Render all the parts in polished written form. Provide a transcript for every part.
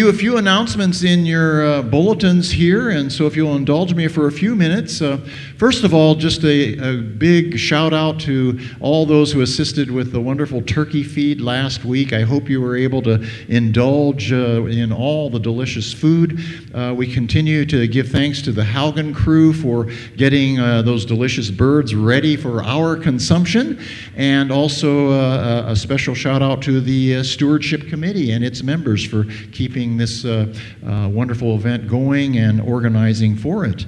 you a few announcements in your bulletins here, and so if you'll indulge me for a few minutes. First of all, just a big shout out to all those who assisted with the wonderful turkey feed last week. I hope you were able to indulge in all the delicious food. We continue to give thanks to the Haugen crew for getting those delicious birds ready for our consumption, and also a special shout out to the Stewardship Committee and its members for keeping this wonderful event going and organizing for it.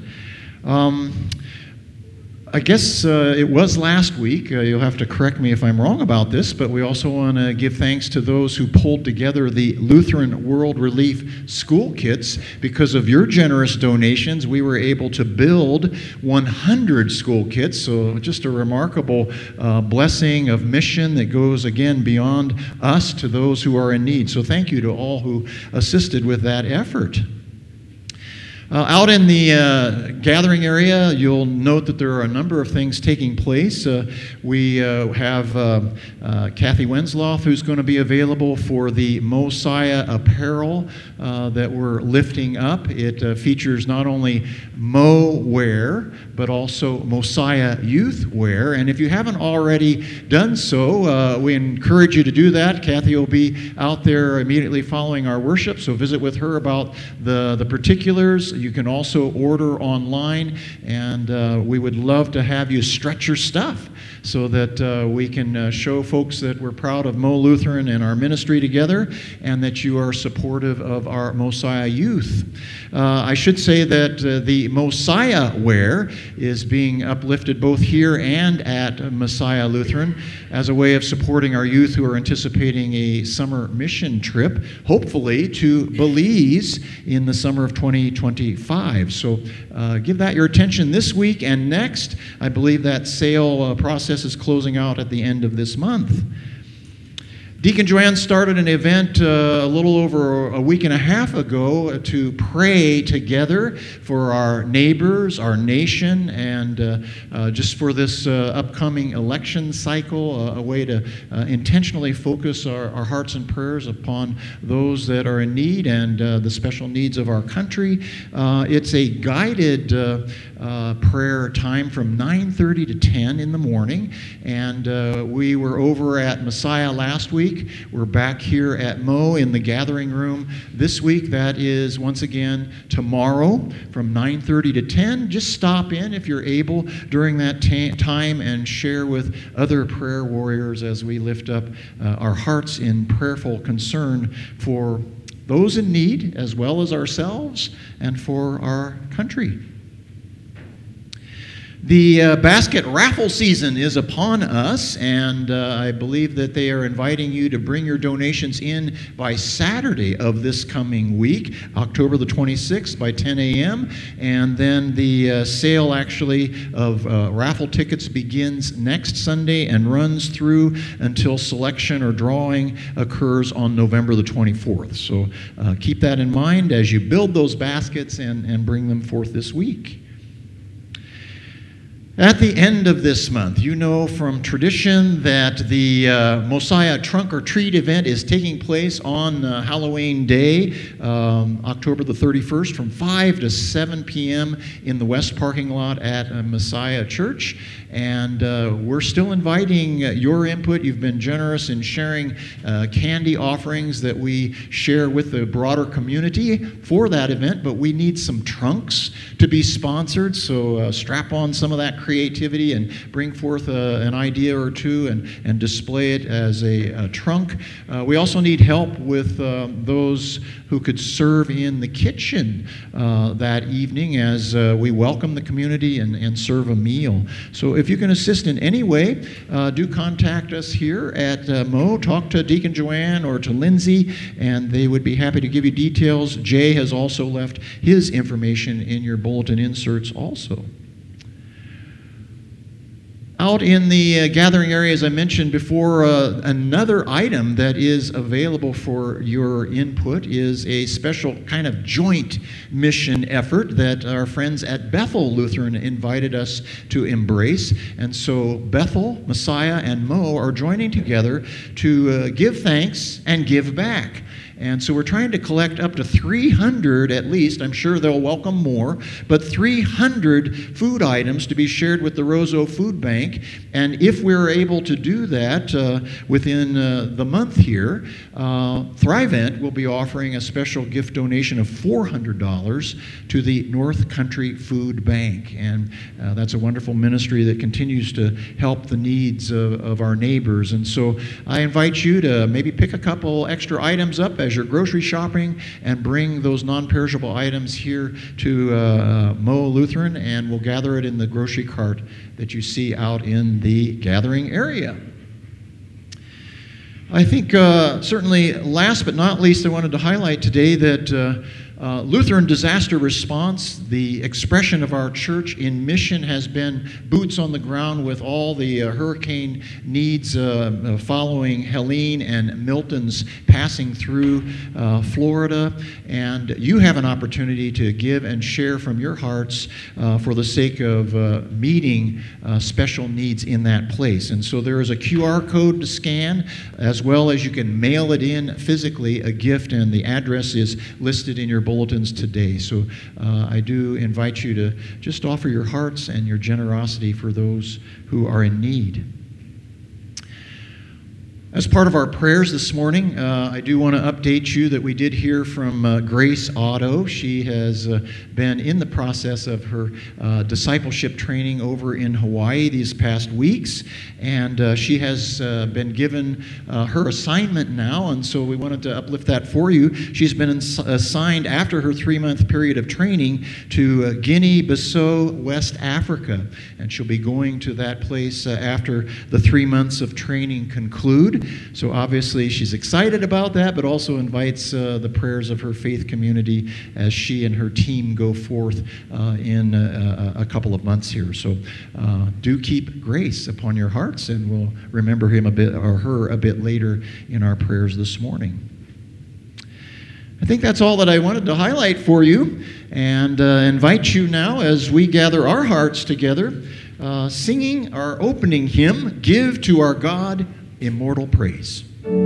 I guess it was last week. You'll have to correct me if I'm wrong about this, but we also want to give thanks to those who pulled together the Lutheran World Relief school kits. Because of your generous donations, we were able to build 100 school kits. So just a remarkable blessing of mission that goes, again, beyond us to those who are in need. So thank you to all who assisted with that effort. Out in the gathering area, you'll note that there are a number of things taking place. We have Kathy Wensloth, who's going to be available for the Mosiah apparel that we're lifting up. It features not only Mo wear, but also Mosiah youth wear. And if you haven't already done so, we encourage you to do that. Kathy will be out there immediately following our worship, so visit with her about the particulars. You can also order online, and we would love to have you stretch your stuff so that we can show folks that we're proud of Mo Lutheran and our ministry together, and that you are supportive of our Mosiah youth. I should say that the Mosiah wear is being uplifted both here and at Messiah Lutheran as a way of supporting our youth who are anticipating a summer mission trip, hopefully to Belize in the summer of 2025. So give that your attention this week and next. I believe that sale process is closing out at the end of this month. Deacon Joanne started an event a little over a week and a half ago to pray together for our neighbors, our nation, and just for this upcoming election cycle, a way to intentionally focus our hearts and prayers upon those that are in need and the special needs of our country. It's a guided prayer time from 9:30 to 10 in the morning, and we were over at Messiah last week. We're back here at Mo in the gathering room this week. That is, once again, tomorrow from 9:30 to 10. Just stop in if you're able during that time and share with other prayer warriors as we lift up our hearts in prayerful concern for those in need as well as ourselves and for our country. The basket raffle season is upon us, and I believe that they are inviting you to bring your donations in by Saturday of this coming week, October the 26th by 10 a.m., and then the sale actually of raffle tickets begins next Sunday and runs through until selection or drawing occurs on November the 24th. So keep that in mind as you build those baskets and bring them forth this week. At the end of this month, you know from tradition that the Mosiah Trunk or Treat event is taking place on Halloween Day, October the 31st, from 5 to 7 p.m. in the west parking lot at Messiah Church. And we're still inviting your input. You've been generous in sharing candy offerings that we share with the broader community for that event, but we need some trunks to be sponsored, so strap on some of that creativity and bring forth an idea or two and display it as a trunk. We also need help with those who could serve in the kitchen that evening as we welcome the community and serve a meal. So if you can assist in any way, do contact us here at Mo. Talk to Deacon Joanne or to Lindsay, and they would be happy to give you details. Jay has also left his information in your bulletin inserts also. Out in the gathering area, as I mentioned before, another item that is available for your input is a special kind of joint mission effort that our friends at Bethel Lutheran invited us to embrace. And so Bethel, Messiah, and Mo are joining together to give thanks and give back. And so we're trying to collect up to 300 at least. I'm sure they'll welcome more, but 300 food items to be shared with the Roseau Food Bank. And if we're able to do that within the month here, Thrivent will be offering a special gift donation of $400 to the North Country Food Bank. And that's a wonderful ministry that continues to help the needs of our neighbors. And so I invite you to maybe pick a couple extra items up as you're grocery shopping and bring those non-perishable items here to Mo Lutheran, and we'll gather it in the grocery cart that you see out in the gathering area. I think certainly last but not least, I wanted to highlight today that Lutheran Disaster Response, the expression of our church in mission, has been boots on the ground with all the hurricane needs following Helene and Milton's passing through Florida. And you have an opportunity to give and share from your hearts for the sake of meeting special needs in that place. And so there is a QR code to scan, as well as you can mail it in physically, a gift, and the address is listed in your bulletins today. So I do invite you to just offer your hearts and your generosity for those who are in need. As part of our prayers this morning, I do want to update you that we did hear from Grace Otto. She has been in the process of her discipleship training over in Hawaii these past weeks, and she has been given her assignment now, and so we wanted to uplift that for you. She's been assigned after her 3-month period of training to Guinea-Bissau, West Africa, and she'll be going to that place after the 3 months of training conclude. So obviously she's excited about that, but also invites the prayers of her faith community as she and her team go forth in a couple of months here. So do keep Grace upon your hearts, and we'll remember him a bit, or her a bit later in our prayers this morning. I think that's all that I wanted to highlight for you, and invite you now as we gather our hearts together, singing our opening hymn, Give to Our God Immortal Praise.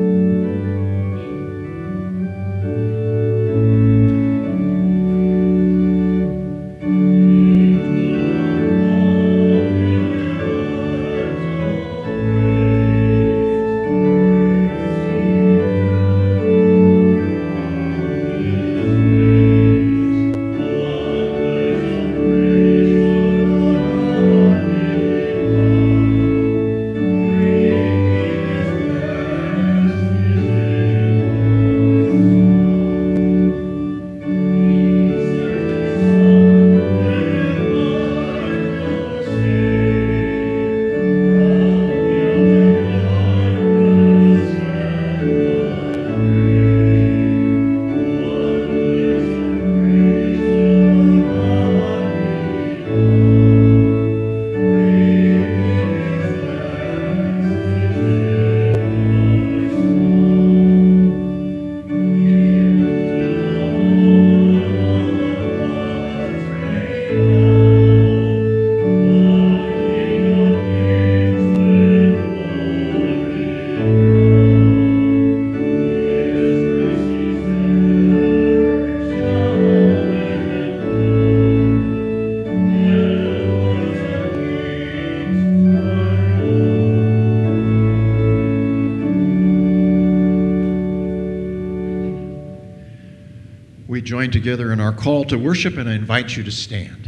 Join together in our call to worship, and I invite you to stand.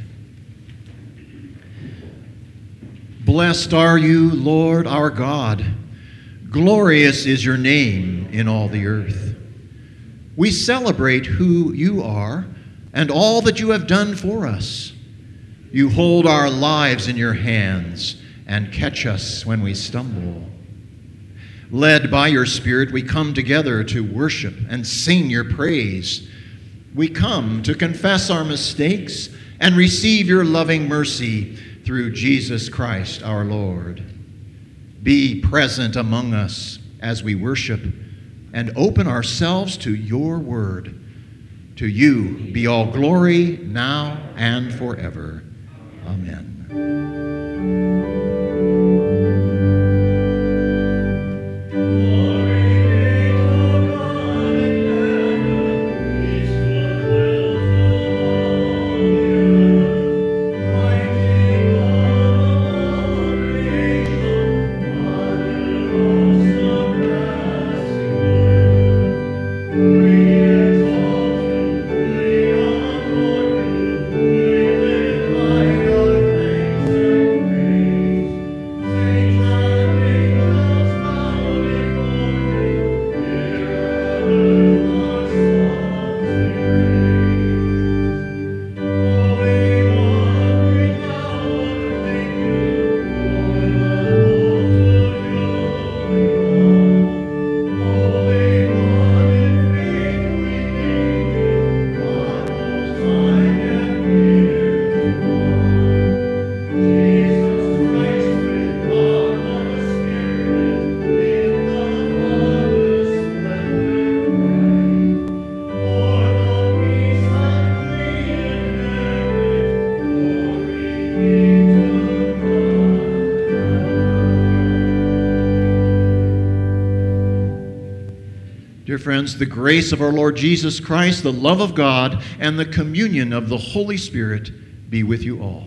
Blessed are you, Lord our God. Glorious is your name in all the earth. We celebrate who you are and all that you have done for us. You hold our lives in your hands and catch us when we stumble. Led by your Spirit, we come together to worship and sing your praise. We come to confess our mistakes and receive your loving mercy through Jesus Christ our Lord. Be present among us as we worship and open ourselves to your word. To you be all glory now and forever. Amen. Glory be to God in friends, the grace of our Lord Jesus Christ, the love of God, and the communion of the Holy Spirit be with you all.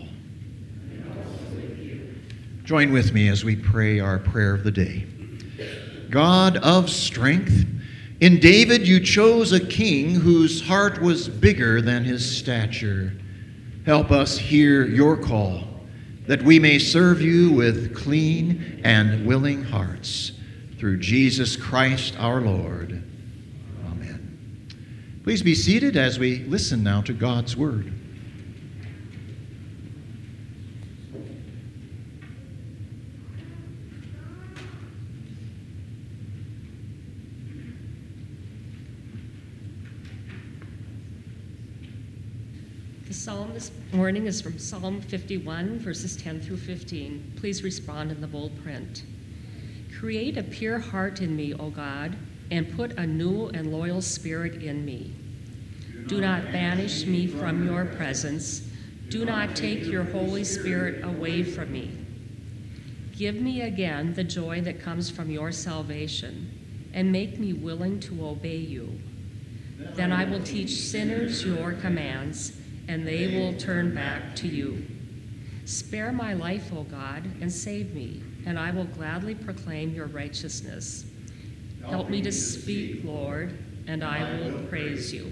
Join with me as we pray our prayer of the day. God of strength, in David you chose a king whose heart was bigger than his stature. Help us hear your call, that we may serve you with clean and willing hearts. Through Jesus Christ our Lord. Amen. Please be seated as we listen now to God's word. The psalm this morning is from Psalm 51, verses 10 through 15. Please respond in the bold print. Create a pure heart in me, O God, and put a new and loyal spirit in me. Do not banish me from your presence. Do not take your Holy Spirit away from me. Give me again the joy that comes from your salvation, and make me willing to obey you. Then I will teach sinners your commands, and they will turn back to you. Spare my life, O God, and save me, and I will gladly proclaim your righteousness. Help me to speak, Lord, and I will praise you.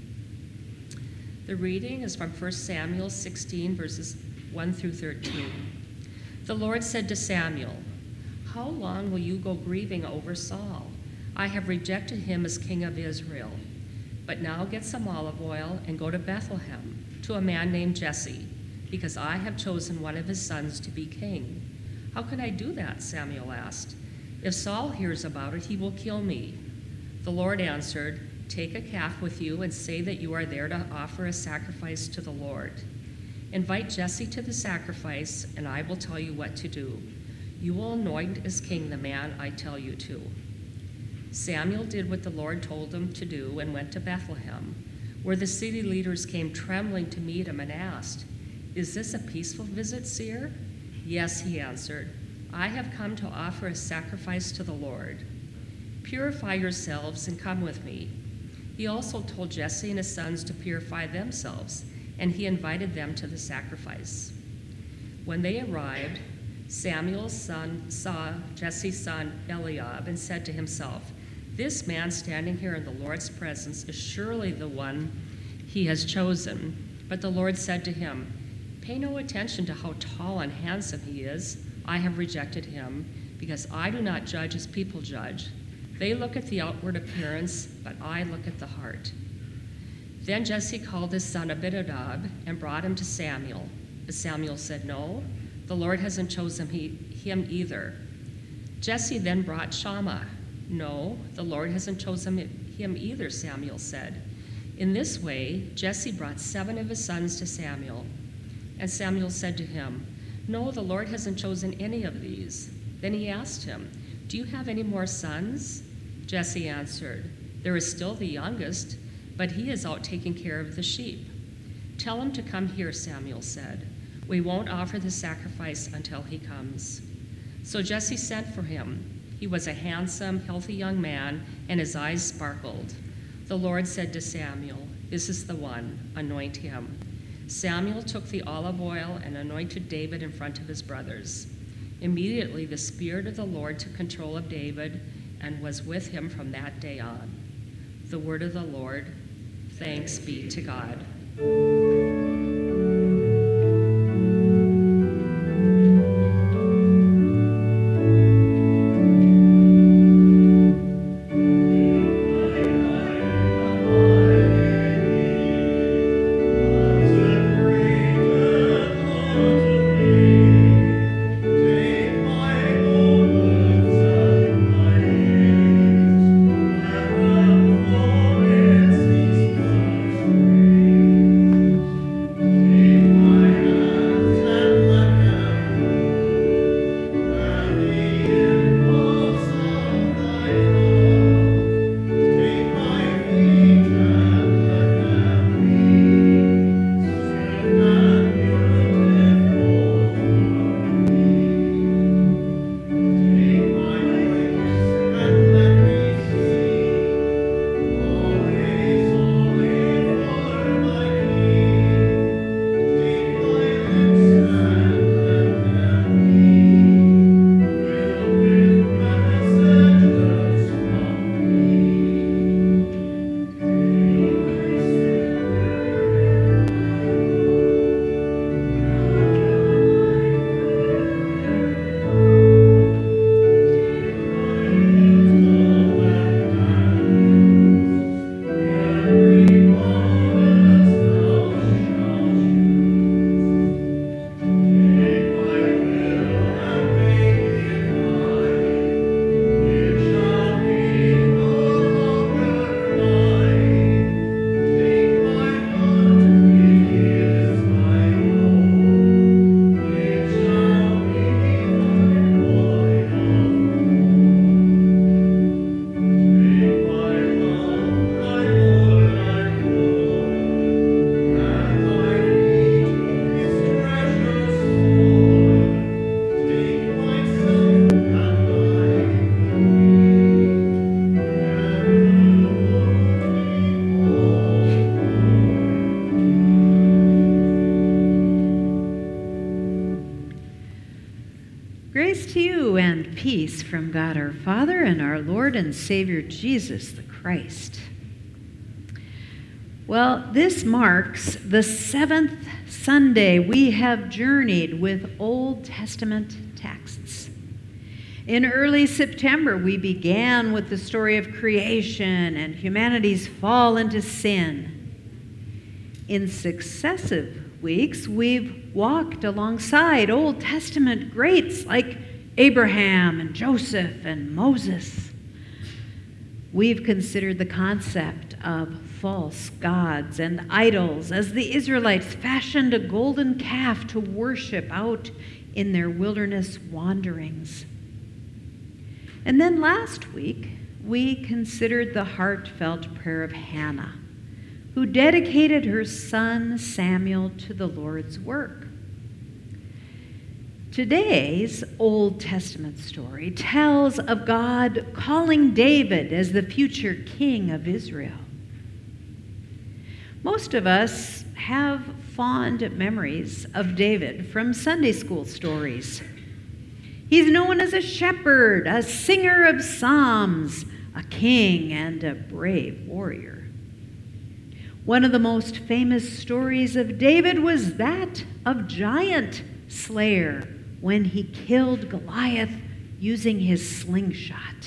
The reading is from 1 Samuel 16, verses 1 through 13. The Lord said to Samuel, "How long will you go grieving over Saul? I have rejected him as king of Israel. But now get some olive oil and go to Bethlehem, to a man named Jesse, because I have chosen one of his sons to be king." "How can I do that?" Samuel asked. "If Saul hears about it, he will kill me." The Lord answered, "Take a calf with you and say that you are there to offer a sacrifice to the Lord. Invite Jesse to the sacrifice, and I will tell you what to do. You will anoint as king the man I tell you to." Samuel did what the Lord told him to do and went to Bethlehem, where the city leaders came trembling to meet him and asked, "Is this a peaceful visit, seer?" "Yes," he answered. "I have come to offer a sacrifice to the Lord. Purify yourselves and come with me." He also told Jesse and his sons to purify themselves, and he invited them to the sacrifice. When they arrived, Samuel's son saw Jesse's son Eliab and said to himself, "This man standing here in the Lord's presence is surely the one he has chosen." But the Lord said to him, "Pay no attention to how tall and handsome he is. I have rejected him, because I do not judge as people judge. They look at the outward appearance, but I look at the heart." Then Jesse called his son Abinadab and brought him to Samuel. But Samuel said, "No, the Lord hasn't chosen him either." Jesse then brought Shammah. "No, the Lord hasn't chosen him either," Samuel said. In this way, Jesse brought 7 of his sons to Samuel. And Samuel said to him, "No, the Lord hasn't chosen any of these." Then he asked him, "Do you have any more sons?" Jesse answered, "There is still the youngest, but he is out taking care of the sheep." "Tell him to come here," Samuel said. "We won't offer the sacrifice until he comes." So Jesse sent for him. He was a handsome, healthy young man, and his eyes sparkled. The Lord said to Samuel, "This is the one, anoint him." Samuel took the olive oil and anointed David in front of his brothers. Immediately the Spirit of the Lord took control of David and was with him from that day on. The word of the Lord. Thanks be to God. peace from God our Father and our Lord and Savior Jesus the Christ. Well, this marks the 7th Sunday we have journeyed with Old Testament texts. In early September, we began with the story of creation and humanity's fall into sin. In successive weeks, we've walked alongside Old Testament greats like Abraham and Joseph and Moses. We've considered the concept of false gods and idols as the Israelites fashioned a golden calf to worship out in their wilderness wanderings. And then last week, we considered the heartfelt prayer of Hannah, who dedicated her son Samuel to the Lord's work. Today's Old Testament story tells of God calling David as the future king of Israel. Most of us have fond memories of David from Sunday school stories. He's known as a shepherd, a singer of psalms, a king, and a brave warrior. One of the most famous stories of David was that of giant slayer when he killed Goliath using his slingshot.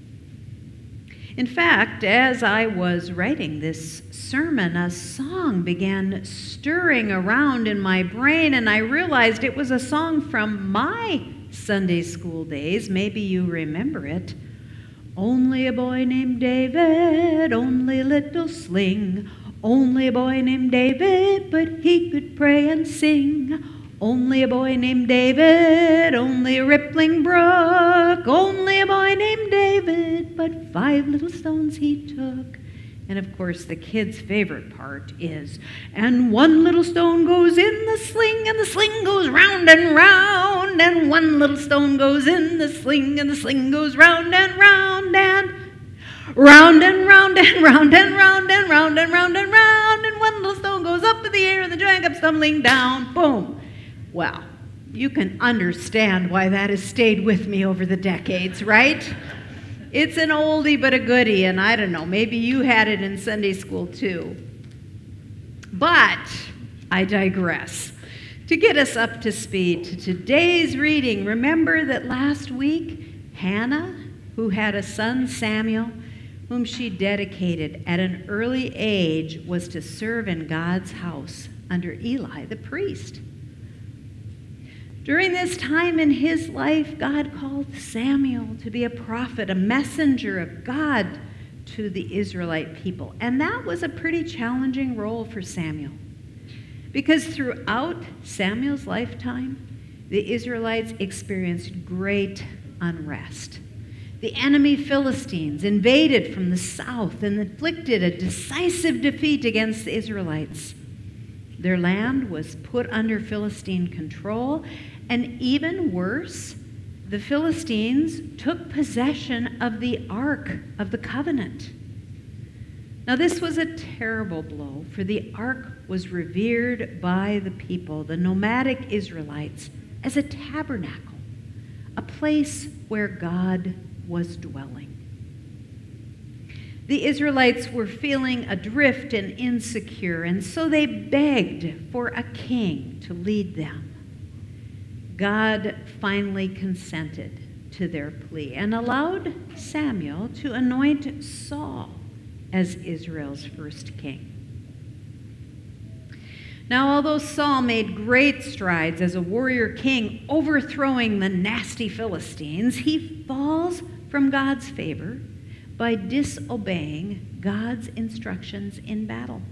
In fact, as I was writing this sermon, a song began stirring around in my brain, and I realized it was a song from my Sunday school days. Maybe you remember it. Only a boy named David, only a little sling. Only a boy named David, but he could pray and sing. Only a boy named David, only a rippling brook. Only a boy named David, but 5 little stones he took. And of course, the kid's favorite part is, and 1 little stone goes in the sling, and the sling goes round and round. And 1 little stone goes in the sling, and the sling goes round and round, and round and round and round and round and round and round and round. And 1 little stone goes up in the air, and the giant comes tumbling down. Boom. Well, you can understand why that has stayed with me over the decades, right? It's an oldie but a goodie, and I don't know, maybe you had it in Sunday school too. But I digress. To get us up to speed to today's reading, remember that last week, Hannah, who had a son Samuel, whom she dedicated at an early age, was to serve in God's house under Eli the priest. During this time in his life, God called Samuel to be a prophet, a messenger of God to the Israelite people. And that was a pretty challenging role for Samuel, because throughout Samuel's lifetime, the Israelites experienced great unrest. The enemy Philistines invaded from the south and inflicted a decisive defeat against the Israelites. Their land was put under Philistine control, and even worse, the Philistines took possession of the Ark of the Covenant. Now, this was a terrible blow, for the Ark was revered by the people, the nomadic Israelites, as a tabernacle, a place where God was dwelling. The Israelites were feeling adrift and insecure, and so they begged for a king to lead them. God finally consented to their plea and allowed Samuel to anoint Saul as Israel's first king. Now, although Saul made great strides as a warrior king, overthrowing the nasty Philistines, he falls from God's favor by disobeying God's instructions in battle.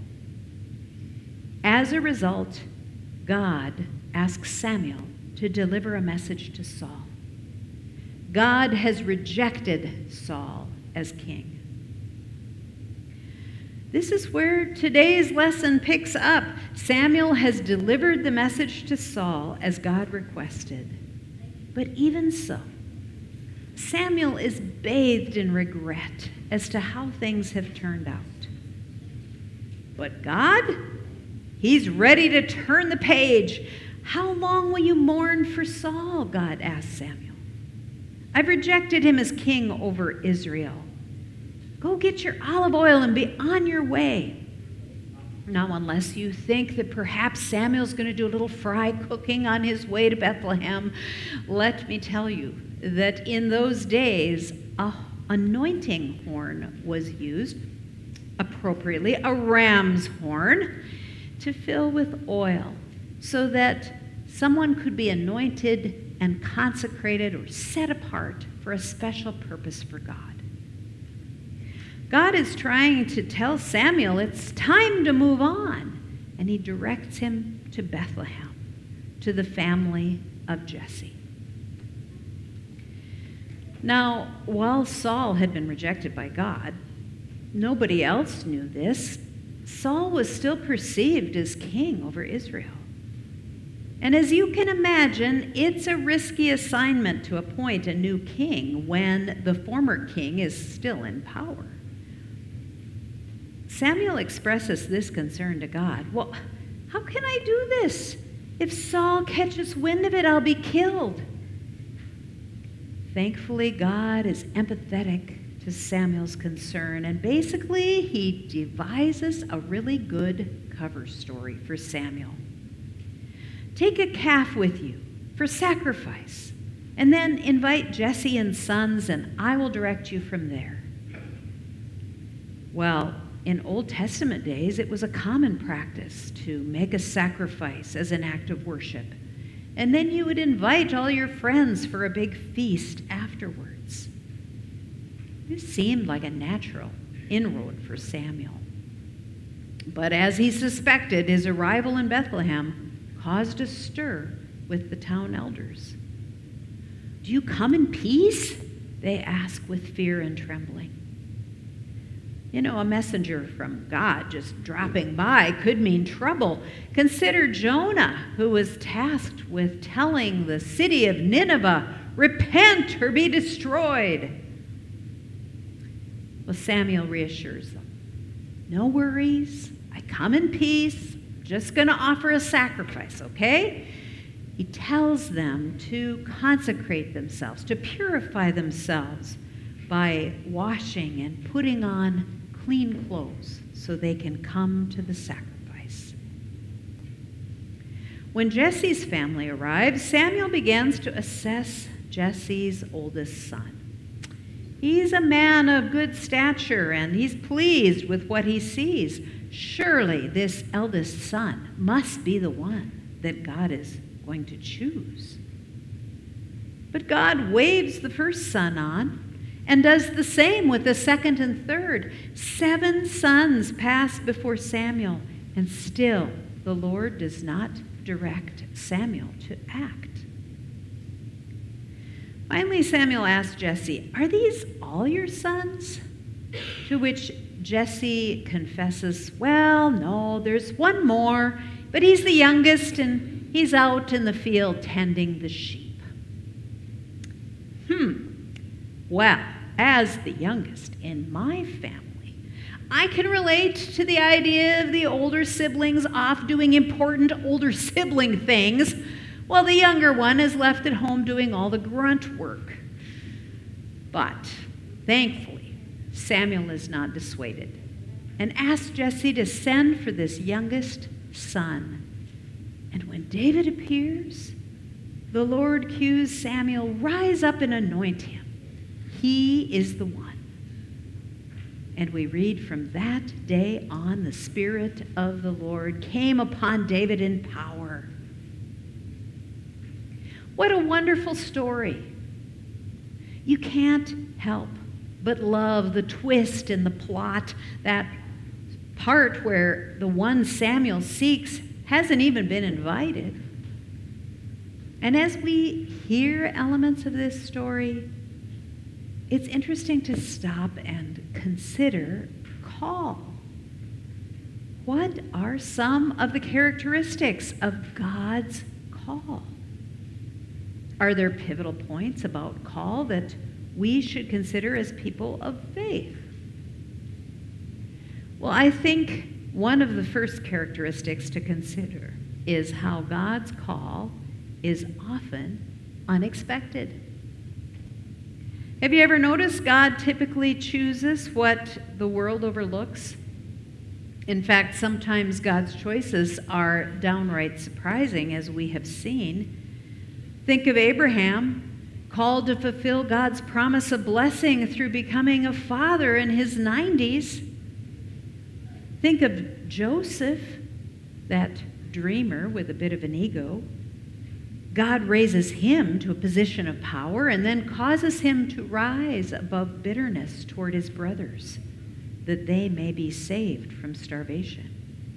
As a result, God asks Samuel to deliver a message to Saul. God has rejected Saul as king. This is where today's lesson picks up. Samuel has delivered the message to Saul as God requested. But even so, Samuel is bathed in regret as to how things have turned out. But God, he's ready to turn the page. How long will you mourn for Saul? God asked Samuel. I've rejected him as king over Israel. Go get your olive oil and be on your way. Now, unless you think that perhaps Samuel's going to do a little fry cooking on his way to Bethlehem, let me tell you that in those days, a anointing horn was used, appropriately, a ram's horn, to fill with oil so that someone could be anointed and consecrated or set apart for a special purpose for God. God is trying to tell Samuel it's time to move on, and he directs him to Bethlehem, to the family of Jesse. Now, while Saul had been rejected by God, nobody else knew this. Saul was still perceived as king over Israel. And as you can imagine, it's a risky assignment to appoint a new king when the former king is still in power. Samuel expresses this concern to God. Well, how can I do this? If Saul catches wind of it, I'll be killed. Thankfully, God is empathetic to Samuel's concern, and basically, he devises a really good cover story for Samuel. Take a calf with you for sacrifice, and then invite Jesse and sons, and I will direct you from there. Well, in Old Testament days, it was a common practice to make a sacrifice as an act of worship. And then you would invite all your friends for a big feast afterwards. This seemed like a natural inroad for Samuel. But as he suspected, his arrival in Bethlehem caused a stir with the town elders. Do you come in peace? They ask with fear and trembling. You know, a messenger from God just dropping by could mean trouble. Consider Jonah, who was tasked with telling the city of Nineveh, repent or be destroyed. Well, Samuel reassures them. No worries. I come in peace. Just going to offer a sacrifice, okay? He tells them to consecrate themselves, to purify themselves by washing and putting on clean clothes so they can come to the sacrifice. When Jesse's family arrives, Samuel begins to assess Jesse's oldest son. He's a man of good stature, and he's pleased with what he sees. Surely this eldest son must be the one that God is going to choose. But God waves the first son on and does the same with the second and third. 7 sons pass before Samuel, and still the Lord does not direct Samuel to act. Finally, Samuel asked Jesse, "Are these all your sons?" To which Jesse confesses, "Well, no, there's one more, but he's the youngest, and he's out in the field tending the sheep." Well, as the youngest in my family, I can relate to the idea of the older siblings off doing important older sibling things, while the younger one is left at home doing all the grunt work. But, thankfully, Samuel is not dissuaded and asks Jesse to send for this youngest son. And when David appears, the Lord cues Samuel, "Rise up and anoint him. He is the one." And we read, from that day on, the Spirit of the Lord came upon David in power. What a wonderful story. You can't help but love the twist in the plot, that part where the one Samuel seeks hasn't even been invited. And as we hear elements of this story, it's interesting to stop and consider call. What are some of the characteristics of God's call? Are there pivotal points about call that we should consider as people of faith? Well, I think one of the first characteristics to consider is how God's call is often unexpected. Have you ever noticed God typically chooses what the world overlooks? In fact, sometimes God's choices are downright surprising, as we have seen. Think of Abraham, called to fulfill God's promise of blessing through becoming a father in his 90s. Think of Joseph, that dreamer with a bit of an ego. God raises him to a position of power and then causes him to rise above bitterness toward his brothers, that they may be saved from starvation.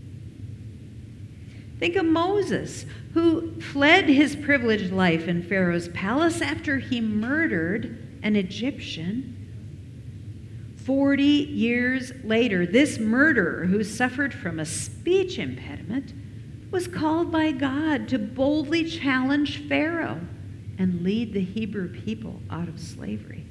Think of Moses, who fled his privileged life in Pharaoh's palace after he murdered an Egyptian. 40 years later, this murderer, who suffered from a speech impediment, was called by God to boldly challenge Pharaoh and lead the Hebrew people out of slavery.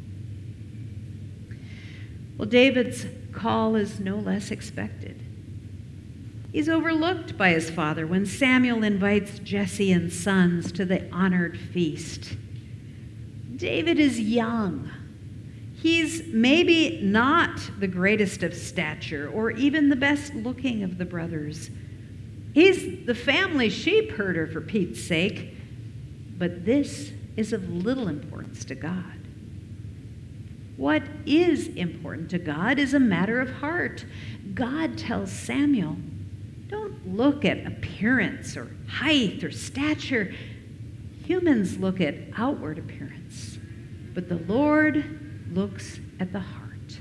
Well, David's call is no less expected. He's overlooked by his father when Samuel invites Jesse and sons to the honored feast. David is young. He's maybe not the greatest of stature or even the best looking of the brothers. He's the family sheep herder, for Pete's sake. But this is of little importance to God. What is important to God is a matter of heart. God tells Samuel, don't look at appearance or height or stature. Humans look at outward appearance, but the Lord looks at the heart.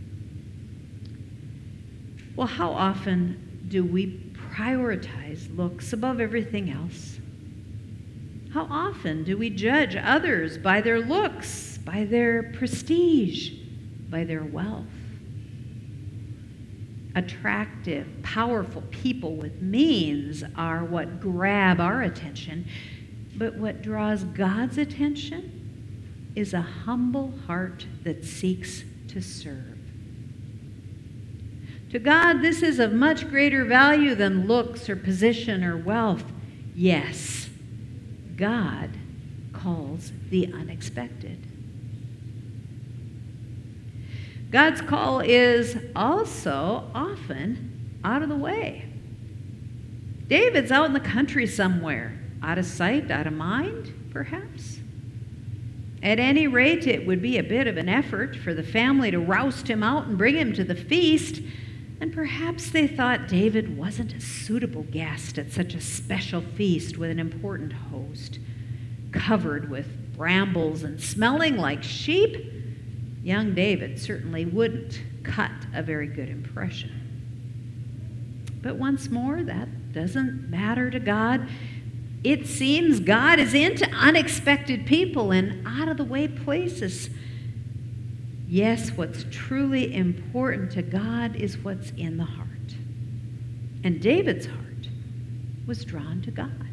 Well, how often do we prioritize looks above everything else? How often do we judge others by their looks, by their prestige, by their wealth? Attractive, powerful people with means are what grab our attention, but what draws God's attention is a humble heart that seeks to serve. To God, this is of much greater value than looks or position or wealth. Yes, God calls the unexpected. God's call is also often out of the way. David's out in the country somewhere, out of sight, out of mind, perhaps. At any rate, it would be a bit of an effort for the family to roust him out and bring him to the feast. And perhaps they thought David wasn't a suitable guest at such a special feast with an important host. Covered with brambles and smelling like sheep, young David certainly wouldn't cut a very good impression. But once more, that doesn't matter to God. It seems God is into unexpected people and out-of-the-way places. Yes, what's truly important to God is what's in the heart. And David's heart was drawn to God.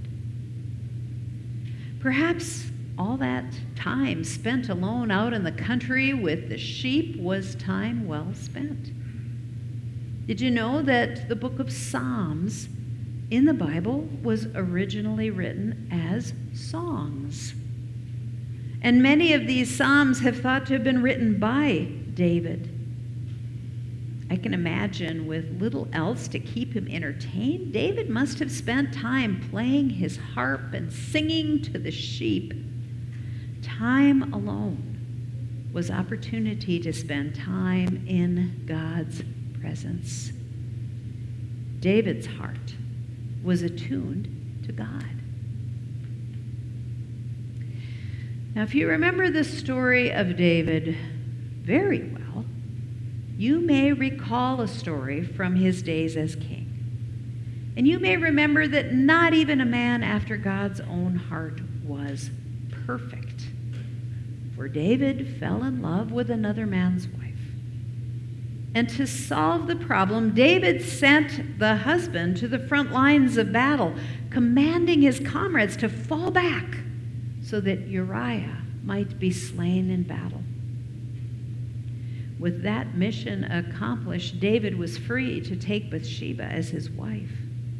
Perhaps all that time spent alone out in the country with the sheep was time well spent. Did you know that the book of Psalms in the Bible was originally written as songs? And many of these psalms have thought to have been written by David. I can imagine with little else to keep him entertained, David must have spent time playing his harp and singing to the sheep. Time alone was opportunity to spend time in God's presence. David's heart was attuned to God. Now, if you remember the story of David very well, you may recall a story from his days as king. And you may remember that not even a man after God's own heart was perfect. For David fell in love with another man's wife. And to solve the problem, David sent the husband to the front lines of battle, commanding his comrades to fall back so that Uriah might be slain in battle. With that mission accomplished, David was free to take Bathsheba as his wife.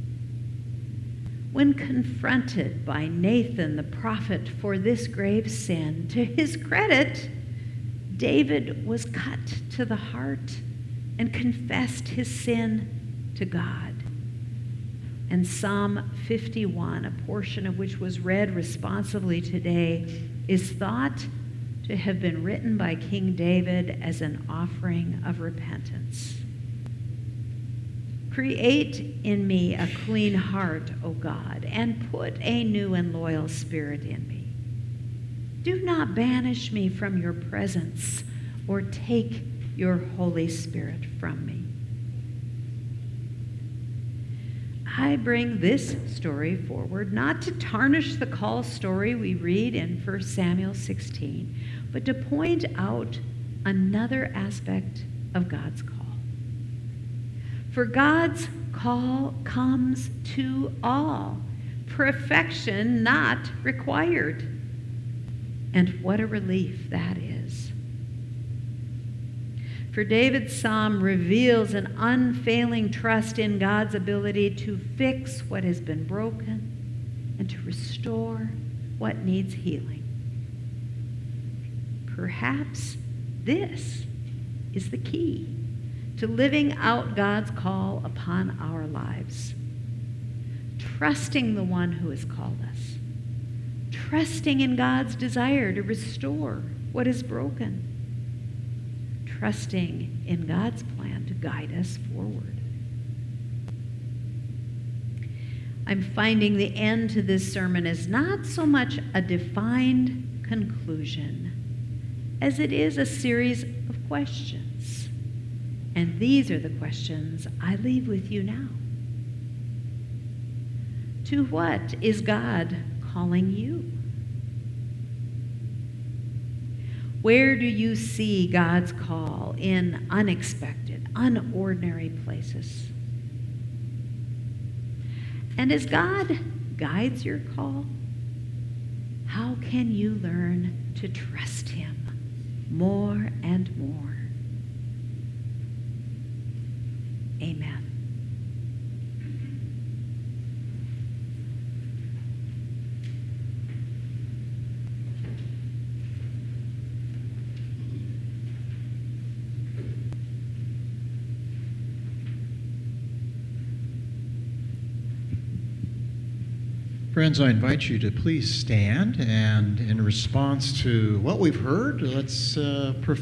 When confronted by Nathan the prophet for this grave sin, to his credit, David was cut to the heart and confessed his sin to God. And Psalm 51, a portion of which was read responsively today, is thought to have been written by King David as an offering of repentance. Create in me a clean heart, O God, and put a new and loyal spirit in me. Do not banish me from your presence or take your Holy Spirit from me. I bring this story forward not to tarnish the call story we read in 1 Samuel 16, but to point out another aspect of God's call. For God's call comes to all, perfection not required. And what a relief that is. For David's psalm reveals an unfailing trust in God's ability to fix what has been broken and to restore what needs healing. Perhaps this is the key to living out God's call upon our lives. Trusting the one who has called us. Trusting in God's desire to restore what is broken. Trusting in God's plan to guide us forward. I'm finding the end to this sermon is not so much a defined conclusion as it is a series of questions. And these are the questions I leave with you now. To what is God calling you? Where do you see God's call in unexpected, unordinary places? And as God guides your call, how can you learn to trust Him more and more? Amen. Friends, I invite you to please stand, and in response to what we've heard, let's